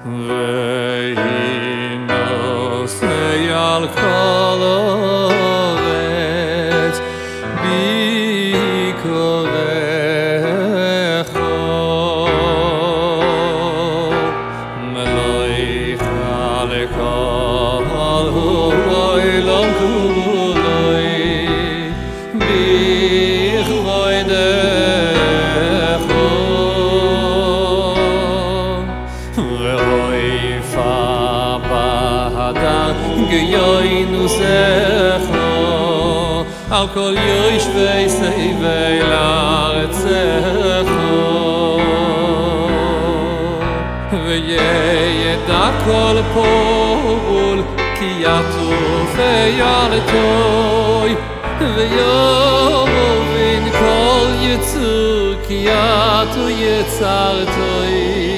וינוסי על כל אורץ ביקורך מלאך לכל העולם כולו בכבודך ואויפה בהדר גיינו זכו על כל יושבי סביבי לארצך וידע כל פועל כי יטוף ילדוי ויבין כל יצור כי יצרתוי